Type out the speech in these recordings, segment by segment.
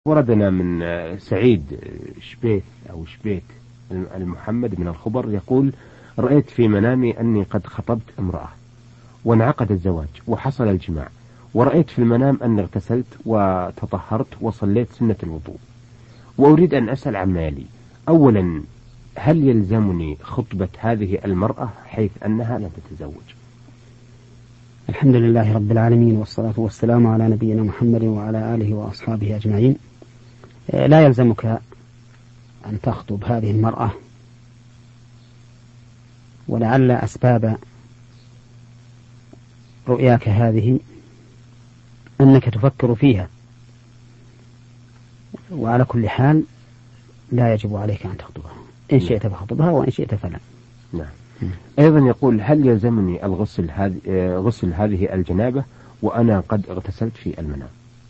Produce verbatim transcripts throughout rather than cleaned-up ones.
وردنا من سعيد شبيث أو شبيت المحمد من الخبر يقول: رأيت في منامي أني قد خطبت امرأة وانعقد الزواج وحصل الجماع، ورأيت في المنام أني اغتسلت وتطهرت وصليت سنة الوضوء، وأريد أن أسأل عما يلي. أولا، هل يلزمني خطبة هذه المرأة حيث أنها لا تتزوج؟ الحمد لله رب العالمين، والصلاة والسلام على نبينا محمد وعلى آله وأصحابه أجمعين. لا يلزمك أن تخطب هذه المرأة، ولعل أسباب رؤياك هذه أنك تفكر فيها، وعلى كل حال لا يجب عليك أن تخطبها. إن شئت فخطبها وإن شئت فلا. نعم. أيضا يقول: هل يلزمني الغسل هذه غسل هذه الجنابة وأنا قد اغتسلت في المنام؟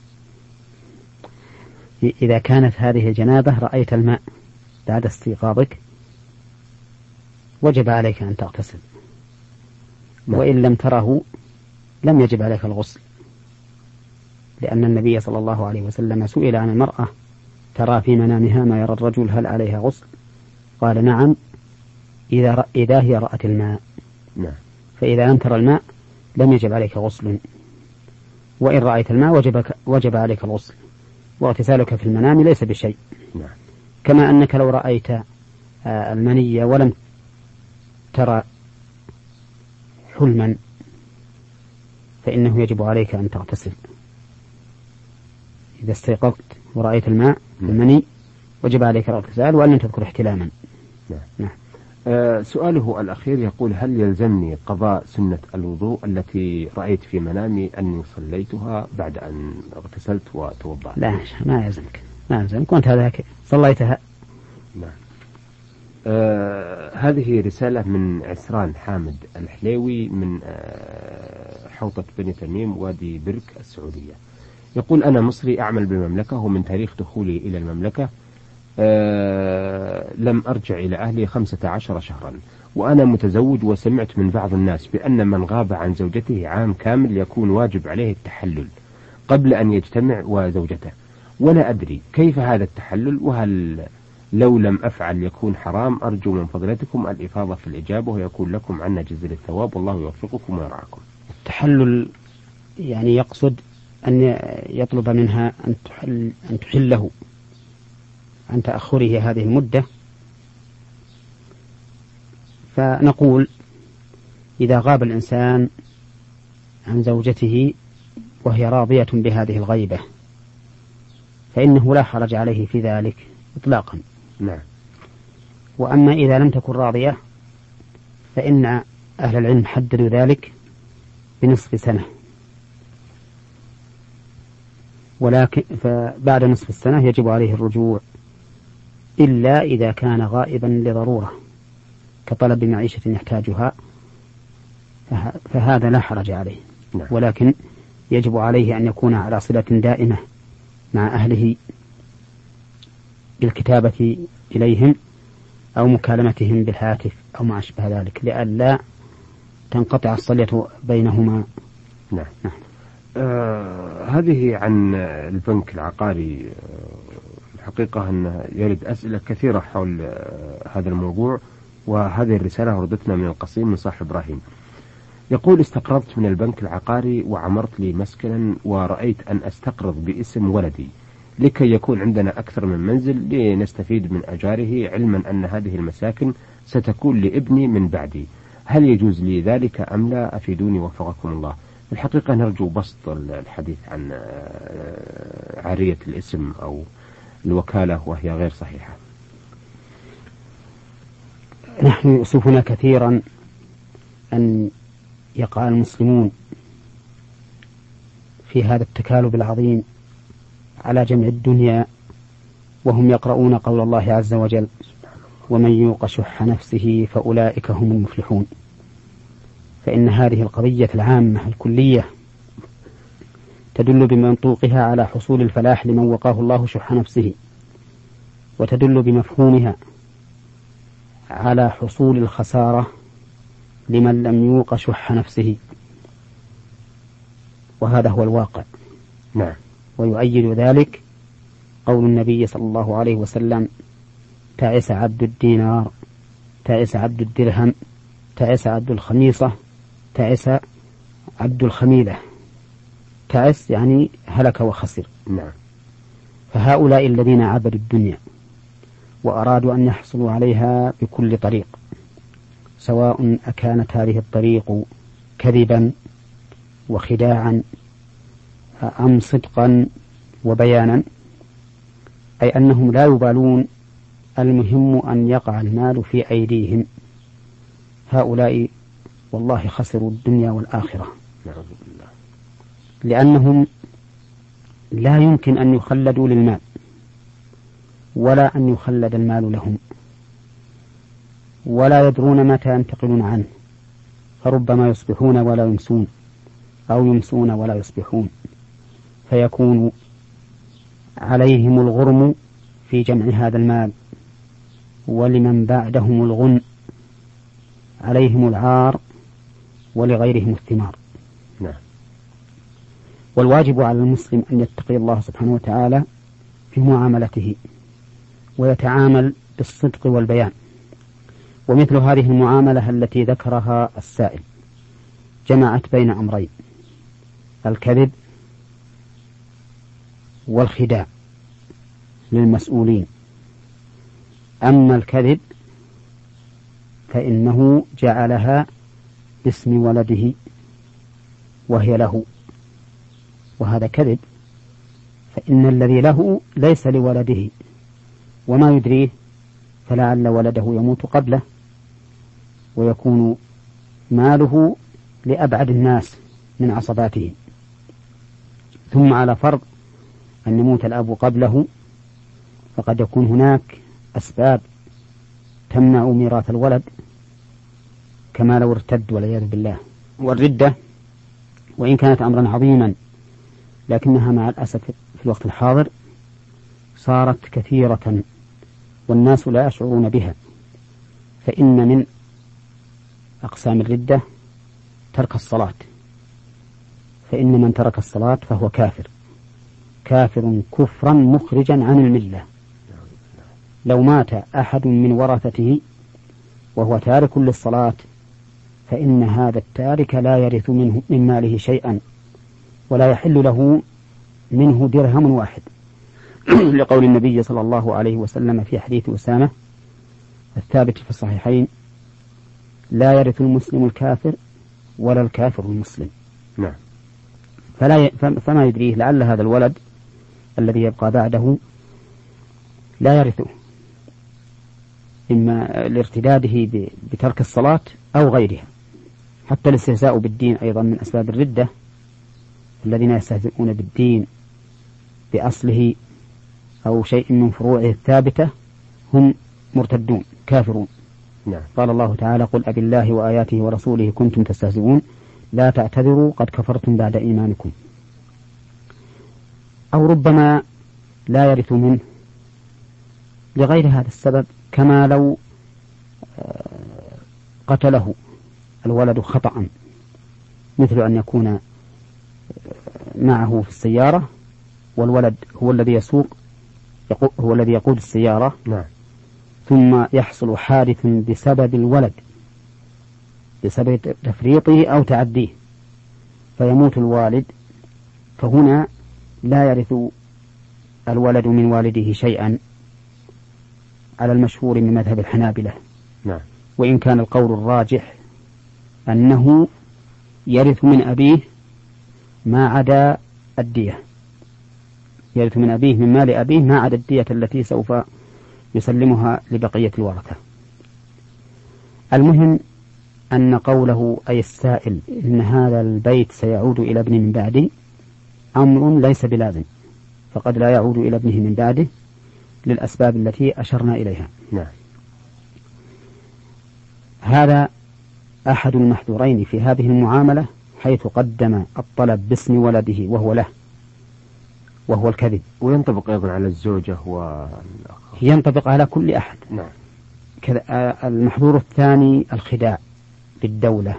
إذا كانت هذه الجنابة رأيت الماء بعد استيقاظك وجب عليك أن تغتسل، وإن لم تره لم يجب عليك الغسل، لأن النبي صلى الله عليه وسلم سئل عن المرأة ترى في منامها ما يرى الرجل هل عليها غسل؟ قال: نعم، إذا, رأ... إذا هي رأت الماء. نعم. فإذا لم ترى الماء لم يجب عليك غسل، وإن رأيت الماء وجب, وجب عليك الغسل، واغتسالك في المنام ليس بشيء. نعم. كما أنك لو رأيت المنية ولم ترى حلما فإنه يجب عليك أن تغتسل. إذا استيقظت ورأيت الماء المني وجب عليك الاغتسال وأن تذكر احتلاما. نعم. نعم. آه سؤاله الأخير يقول: هل يلزمني قضاء سنة الوضوء التي رأيت في منامي أني صليتها بعد أن اغتسلت وتوضأت؟ لا، ما يلزمك، ما يلزمك، وأنت هذاك صليتها. نعم. آه هذه رسالة من عسران حامد الحليوي من آه حوطة بني تميم وادي برك السعودية. يقول: أنا مصري أعمل بالمملكة، ومن تاريخ دخولي إلى المملكة آه لم أرجع إلى أهلي خمسة عشر شهرا، وأنا متزوج، وسمعت من بعض الناس بأن من غاب عن زوجته عام كامل يكون واجب عليه التحلل قبل أن يجتمع وزوجته، ولا أدري كيف هذا التحلل، وهل لو لم أفعل يكون حرام؟ أرجو من فضلتكم الإفاضة في الإجابة، ويكون لكم عنا جزيل الثواب، والله يوفقكم ويرعاكم. التحلل يعني يقصد أن يطلب منها أن تحل أن تحله عن تأخره هذه المدة. فنقول: إذا غاب الإنسان عن زوجته وهي راضية بهذه الغيبة فإنه لا حرج عليه في ذلك إطلاقا. نعم. وأما إذا لم تكن راضية فإن أهل العلم حددوا ذلك بنصف سنة، ولكن فبعد نصف السنة يجب عليه الرجوع، إلا إذا كان غائبا لضرورة كطلب معيشة يحتاجها، فهذا لا حرج عليه. نعم. ولكن يجب عليه أن يكون على صلة دائمة مع أهله بالكتابة إليهم أو مكالمتهم بالهاتف أو ما أشبه ذلك، لئلا تنقطع الصلة بينهما. نعم. نعم. آه هذه عن البنك العقاري. آه الحقيقة أن يرد أسئلة كثيرة حول آه هذا الموضوع، وهذه الرسالة وردتنا من القصيم من صاحب إبراهيم. يقول: استقرضت من البنك العقاري وعمرت لي مسكنا، ورأيت أن أستقرض باسم ولدي لكي يكون عندنا أكثر من منزل لنستفيد من أجاره، علما أن هذه المساكن ستكون لابني من بعدي. هل يجوز لي ذلك أم لا؟ أفيدوني وفقكم الله. الحقيقة نرجو بسط الحديث عن عارية الاسم أو الوكالة وهي غير صحيحة. نحن يؤسفنا كثيرا أن يقع المسلمون في هذا التكالب العظيم على جمع الدنيا وهم يقرؤون قول الله عز وجل: ومن يوق شح نفسه فأولئك هم المفلحون. فإن هذه القضية العامة الكلية تدل بمنطوقها على حصول الفلاح لمن وقاه الله شح نفسه، وتدل بمفهومها على حصول الخسارة لمن لم يوق شح نفسه، وهذا هو الواقع. نعم. ويؤيد ذلك قول النبي صلى الله عليه وسلم: تعس عبد الدينار، تعس عبد الدرهم، تعس عبد الخميصة، تعس عبد الخميلة. تعس يعني هلك وخسر. نعم. فهؤلاء الذين عبدوا الدنيا وأرادوا أن يحصلوا عليها بكل طريق، سواء أكانت هذه الطريق كذبا وخداعا أم صدقا وبيانا، أي أنهم لا يبالون، المهم أن يقع المال في أيديهم. هؤلاء والله خسروا الدنيا والآخرة، لأنهم لا يمكن أن يخلدوا للمال ولا أن يخلد المال لهم، ولا يدرون متى ينتقلون عنه، فربما يصبحون ولا يمسون، أو يمسون ولا يصبحون، فيكون عليهم الغرم في جمع هذا المال، ولمن بعدهم الغن، عليهم العار ولغيرهم الثمار. نعم. والواجب على المسلم أن يتقي الله سبحانه وتعالى في معاملته، ويتعامل بالصدق والبيان. ومثل هذه المعاملة التي ذكرها السائل جمعت بين أمرين: الكذب والخداع للمسؤولين. أما الكذب فإنه جعلها باسم ولده وهي له، وهذا كذب، فإن الذي له ليس لولده، وما يدريه فلعل ولده يموت قبله ويكون ماله لأبعد الناس من عصباته. ثم على فرض أن يموت الأب قبله، فقد يكون هناك أسباب تمنع ميراث الولد، كما لو ارتد والعياذ بالله. والردة وإن كانت أمرا عظيما، لكنها مع الأسف في الوقت الحاضر صارت كثيرة والناس لا يشعرون بها. فإن من أقسام الردة ترك الصلاة، فإن من ترك الصلاة فهو كافر، كافر كفرا مخرجا عن الملة. لو مات أحد من ورثته وهو تارك للصلاة، فإن هذا التارك لا يرث منه من ماله شيئا، ولا يحل له منه درهم واحد، لقول النبي صلى الله عليه وسلم في حديث أسامة الثابت في الصحيحين: لا يرث المسلم الكافر ولا الكافر المسلم. نعم. فلا ي... فما يدريه، لعل هذا الولد الذي يبقى بعده لا يرثه، إما لارتداده ب... بترك الصلاة أو غيرها. حتى الاستهزاء بالدين أيضا من أسباب الردة، الذين يستهزئون بالدين بأصله أو شيء من فروعه الثابتة هم مرتدون كافرون. نعم. قال الله تعالى: قل أبي الله وآياته ورسوله كنتم تستهزئون لا تعتذروا قد كفرتم بعد إيمانكم. أو ربما لا يرث منه لغير هذا السبب، كما لو قتله الولد خطأ، مثل أن يكون معه في السيارة والولد هو الذي يسوق، هو الذي يقود السيارة. نعم. ثم يحصل حادث بسبب الولد، بسبب تفريطه أو تعديه، فيموت الوالد، فهنا لا يرث الولد من والده شيئا على المشهور من مذهب الحنابلة. نعم. وإن كان القول الراجح أنه يرث من أبيه ما عدا الدية، يرث من أبيه من مال أبيه ما عدا الدية التي سوف يسلمها لبقية الورثة. المهم أن قوله أي السائل إن هذا البيت سيعود إلى ابنه من بعدي أمر ليس بلازم، فقد لا يعود إلى ابنه من بعده للأسباب التي أشرنا إليها. نعم. هذا أحد المحذورين في هذه المعاملة، حيث قدم الطلب باسم ولده وهو له، وهو الكذب. وينطبق أيضا على الزوجة والأخ، ينطبق على كل أحد. نعم. المحذور الثاني الخداع بالدولة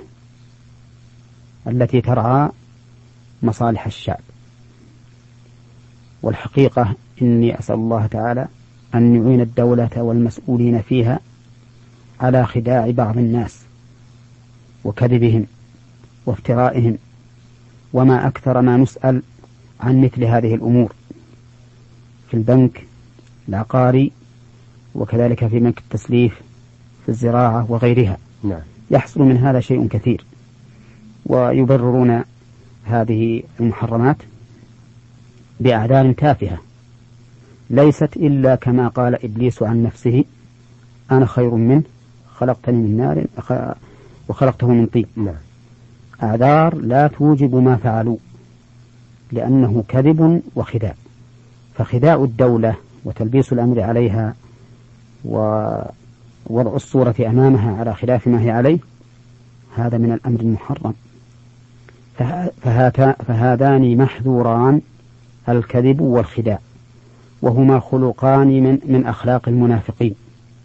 التي ترعى مصالح الشعب. والحقيقة إني أسأل الله تعالى أن يعين الدولة والمسؤولين فيها على خداع بعض الناس وكذبهم وافترائهم، وما أكثر ما نسأل عن مثل هذه الأمور في البنك العقاري وكذلك في بنك التسليف في الزراعة وغيرها. نعم. يحصل من هذا شيء كثير، ويبررون هذه المحرمات بأعذار تافهة ليست إلا كما قال إبليس عن نفسه: أنا خير منه خلقتني من نار وخلقته من طين. نعم. أعذار لا توجب ما فعلوا، لأنه كذب وخداع. فخداع الدولة وتلبيس الأمر عليها ووضع الصورة أمامها على خلاف ما هي عليه هذا من الأمر المحرم. فهذان محذوران، الكذب والخداع، وهما خلقان من, من أخلاق المنافقين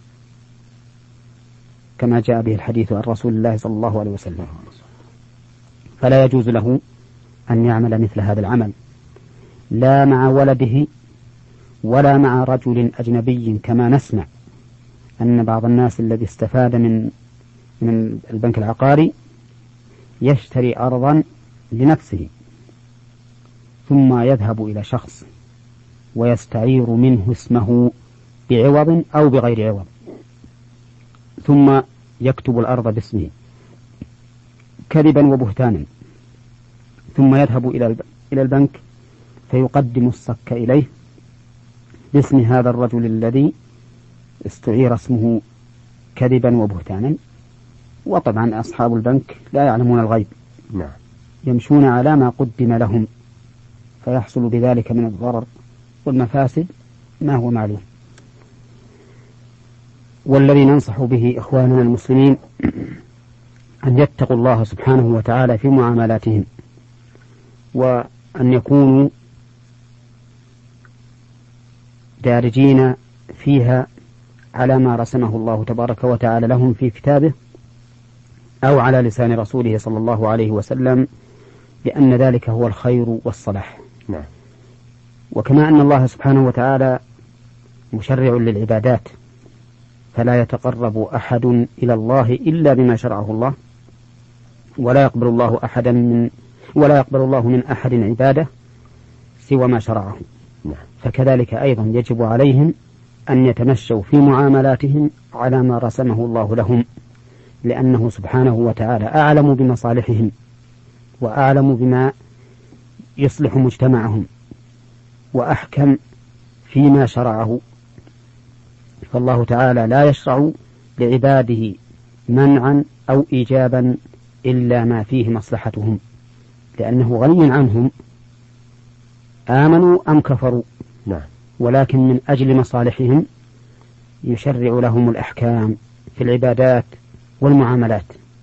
كما جاء به الحديث عن رسول الله صلى الله عليه وسلم. فلا يجوز له أن يعمل مثل هذا العمل، لا مع ولده ولا مع رجل أجنبي، كما نسمع أن بعض الناس الذي استفاد من من البنك العقاري يشتري أرضا لنفسه ثم يذهب إلى شخص ويستعير منه اسمه بعوض أو بغير عوض، ثم يكتب الأرض باسمه كذبا وبهتانا، ثم يذهب إلى البنك فيقدم الصك إليه باسم هذا الرجل الذي استعير اسمه كذبا وبهتانا. وطبعا أصحاب البنك لا يعلمون الغيب، نعم، يمشون على ما قدم لهم، فيحصل بذلك من الضرر والمفاسد ما هو معلوم. والذي ننصح به إخواننا المسلمين أن يتقوا الله سبحانه وتعالى في معاملاتهم، وأن يكونوا دارجين فيها على ما رسمه الله تبارك وتعالى لهم في كتابه أو على لسان رسوله صلى الله عليه وسلم، لأن ذلك هو الخير والصلاح. نعم. وكما أن الله سبحانه وتعالى مشرع للعبادات، فلا يتقرب أحد إلى الله إلا بما شرعه الله، ولا يقبل الله أحدا من ولا يقبل الله من أحد عبادة سوى ما شرعه. نعم. فكذلك أيضا يجب عليهم أن يتمشوا في معاملاتهم على ما رسمه الله لهم، لأنه سبحانه وتعالى أعلم بمصالحهم وأعلم بما يصلح مجتمعهم وأحكم فيما شرعه. فالله تعالى لا يشرع لعباده منعا أو إيجابا إلا ما فيه مصلحتهم، لأنه غني عنهم آمنوا أم كفروا. نعم. ولكن من أجل مصالحهم يشرع لهم الأحكام في العبادات والمعاملات،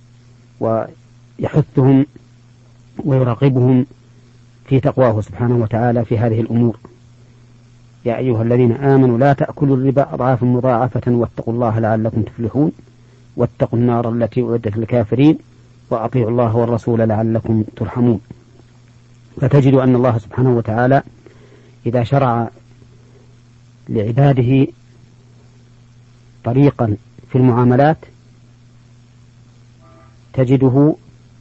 ويحثهم ويرغبهم في تقواه سبحانه وتعالى في هذه الأمور. يا أيها الذين آمنوا لا تأكلوا الربا أضعافا مضاعفة واتقوا الله لعلكم تفلحون واتقوا النار التي أعدت للكافرين وأطيعوا الله والرسول لعلكم ترحمون. فتجد أن الله سبحانه وتعالى إذا شرع لعباده طريقا في المعاملات تجده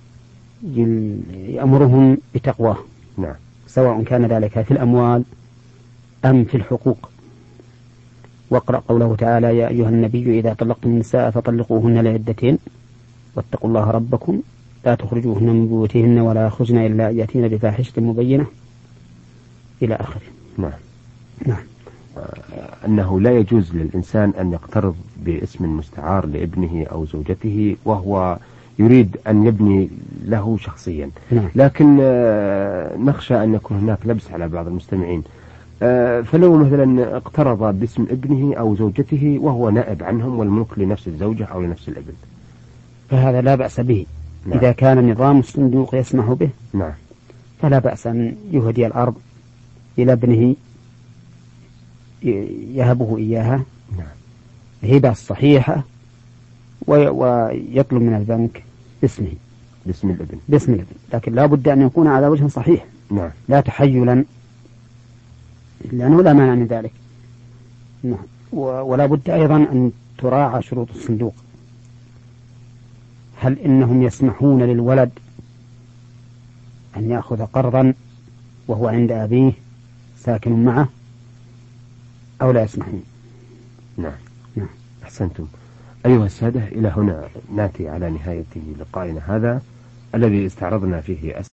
يأمرهم بتقواه. نعم. سواء كان ذلك في الأموال أم في الحقوق. واقرأ قوله تعالى: يا أيها النبي إذا طلقتم النساء فطلقوهن لعدتهن واتقوا الله ربكم لا تخرجوهن من بيوتهن ولا يخرجن إلا أن يأتين بفاحشة مبينة إلى آخره. نعم. نعم. أنه لا يجوز للإنسان أن يقترض باسم مستعار لابنه أو زوجته وهو يريد أن يبني له شخصيا. نعم. لكن نخشى أن يكون هناك لبس على بعض المستمعين، فلو مثلا اقترض باسم ابنه أو زوجته وهو نائب عنهم والملك لنفس الزوجة أو لنفس الابن، فهذا لا بأس به. نعم. إذا كان نظام الصندوق يسمح به، نعم، فلا بأس أن يهدي الأرض إلى ابنه يهبه إياها، نعم، هبة الصحيحة، ويطلب من البنك باسمه باسم الابن باسم الابن، لكن لا بد أن يكون على وجه صحيح. نعم. لا تحيلا لأنه لا مانع من ذلك. ولا بد أيضا أن تراعى شروط الصندوق. هل إنهم يسمحون للولد أن يأخذ قرضا وهو عند أبيه ساكن معه أو لا يسمحون؟ نعم. نعم. أحسنتم. أيها السادة، إلى هنا نأتي على نهاية لقائنا هذا الذي استعرضنا فيه أسئلة